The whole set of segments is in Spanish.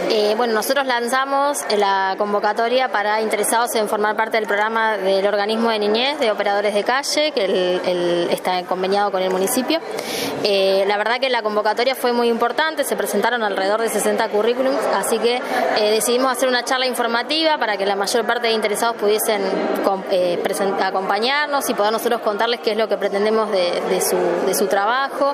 Bueno, nosotros lanzamos la convocatoria para interesados en formar parte del programa del organismo de niñez de operadores de calle, que él está conveniado con el municipio. La verdad que la convocatoria fue muy importante, se presentaron alrededor de 60 currículums, así que decidimos hacer una charla informativa para que la mayor parte de interesados pudiesen acompañarnos y poder nosotros contarles qué es lo que pretendemos de su trabajo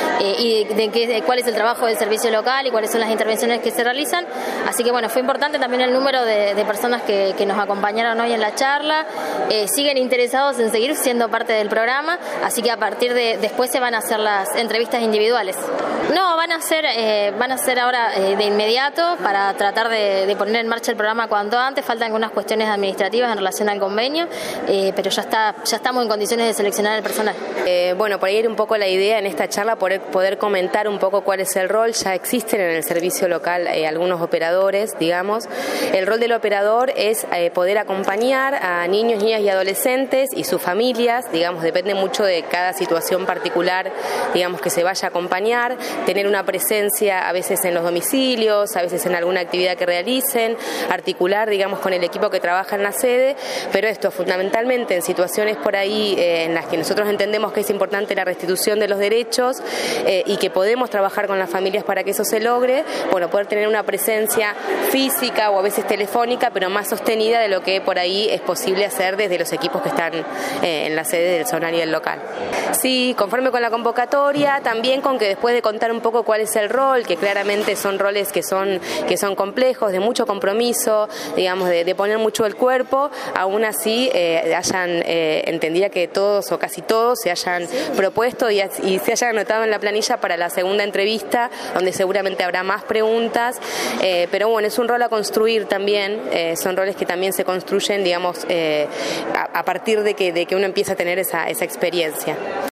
y de cuál es el trabajo del servicio local y cuáles son las intervenciones que se realizan. Así que bueno, fue importante también el número de personas que nos acompañaron hoy en la charla. Siguen interesados en seguir siendo parte del programa, así que a partir de después se van a hacer las entrevistas individuales. No, van a ser ahora de inmediato para tratar de poner en marcha el programa cuanto antes. Faltan algunas cuestiones administrativas en relación al convenio, pero ya estamos en condiciones de seleccionar el personal. Bueno, por ahí era un poco la idea en esta charla poder comentar un poco cuál es el rol. Ya existen en el servicio local algunos operadores, digamos. El rol del operador es poder acompañar a niños, niñas y adolescentes y sus familias, digamos, depende mucho de cada situación particular, digamos, que se vaya a acompañar, tener una presencia a veces en los domicilios, a veces en alguna actividad que realicen, articular, digamos, con el equipo que trabaja en la sede, pero esto fundamentalmente en situaciones por ahí en las que nosotros entendemos que es importante la restitución de los derechos y que podemos trabajar con las familias para que eso se logre, bueno, poder tener una presencia física o a veces telefónica, pero más sostenida de lo que por ahí es posible hacer desde los equipos que están en la sede del zonal y del local. Sí, conforme con la convocatoria, también con que después de contar un poco cuál es el rol, que claramente son roles que son complejos, de mucho compromiso, digamos, de poner mucho el cuerpo, aún así entendía que todos o casi todos se hayan propuesto y se hayan anotado en la planilla para la segunda entrevista, donde seguramente habrá más preguntas, pero bueno, es un rol a construir también, son roles que también se construyen, digamos, a partir de que uno empieza a tener esa experiencia.